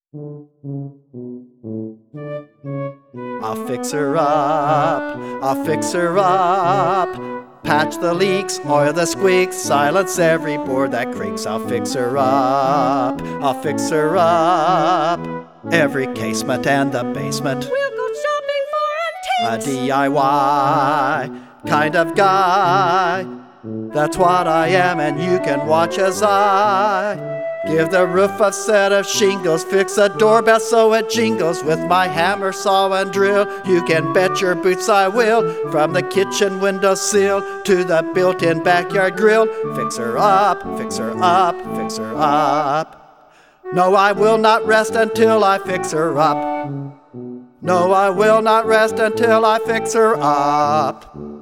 I'll fix her up, I'll fix her up. Patch the leaks, oil the squeaks, silence every board that creaks. I'll fix her up, I'll fix her up. Every casement and the basement. We'll go shopping for A antiques. DIY kind of guy. That's what I am, and you can watch as I give the roof a set of shingles, fix a doorbell so it jingles with my hammer, saw, and drill. You can bet your boots I will, from the kitchen windowsill to the built-in backyard grill. Fix her up, fix her up, fix her up. No, I will not rest until I fix her up. No, I will not rest until I fix her up.